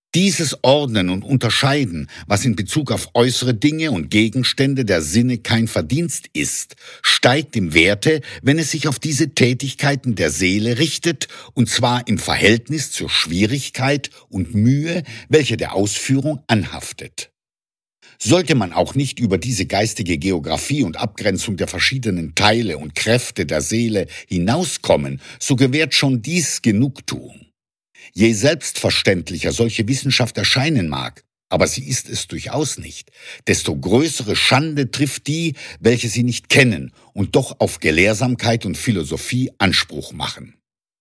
Dieses Ordnen und Unterscheiden, was in Bezug auf äußere Dinge und Gegenstände der Sinne kein Verdienst ist, steigt im Werte, wenn es sich auf diese Tätigkeiten der Seele richtet, und zwar im Verhältnis zur Schwierigkeit und Mühe, welche der Ausführung anhaftet. Sollte man auch nicht über diese geistige Geographie und Abgrenzung der verschiedenen Teile und Kräfte der Seele hinauskommen, so gewährt schon dies Genugtuung. Je selbstverständlicher solche Wissenschaft erscheinen mag, aber sie ist es durchaus nicht, desto größere Schande trifft die, welche sie nicht kennen und doch auf Gelehrsamkeit und Philosophie Anspruch machen.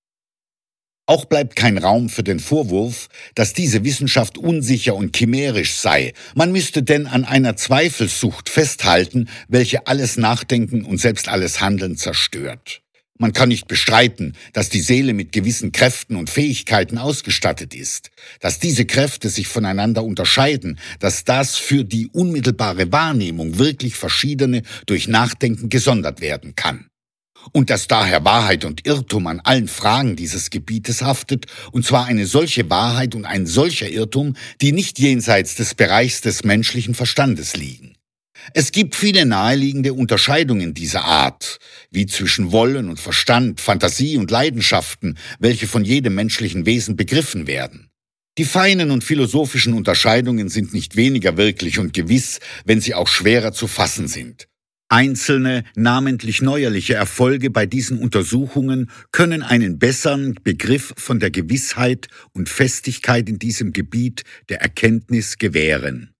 Auch bleibt kein Raum für den Vorwurf, dass diese Wissenschaft unsicher und chimärisch sei. Man müsste denn an einer Zweifelssucht festhalten, welche alles Nachdenken und selbst alles Handeln zerstört. Man kann nicht bestreiten, dass die Seele mit gewissen Kräften und Fähigkeiten ausgestattet ist, dass diese Kräfte sich voneinander unterscheiden, dass das für die unmittelbare Wahrnehmung wirklich Verschiedene durch Nachdenken gesondert werden kann. Und dass daher Wahrheit und Irrtum an allen Fragen dieses Gebietes haftet, und zwar eine solche Wahrheit und ein solcher Irrtum, die nicht jenseits des Bereichs des menschlichen Verstandes liegen. Es gibt viele naheliegende Unterscheidungen dieser Art, wie zwischen Wollen und Verstand, Fantasie und Leidenschaften, welche von jedem menschlichen Wesen begriffen werden. Die feinen und philosophischen Unterscheidungen sind nicht weniger wirklich und gewiss, wenn sie auch schwerer zu fassen sind. Einzelne, namentlich neuerliche Erfolge bei diesen Untersuchungen können einen besseren Begriff von der Gewissheit und Festigkeit in diesem Gebiet der Erkenntnis gewähren.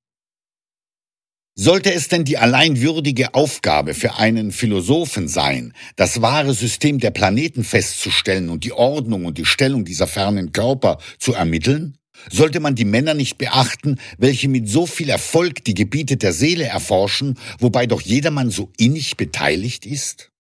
Sollte es denn die allein würdige Aufgabe für einen Philosophen sein, das wahre System der Planeten festzustellen und die Ordnung und die Stellung dieser fernen Körper zu ermitteln? Sollte man die Männer nicht beachten, welche mit so viel Erfolg die Gebiete der Seele erforschen, wobei doch jedermann so innig beteiligt ist?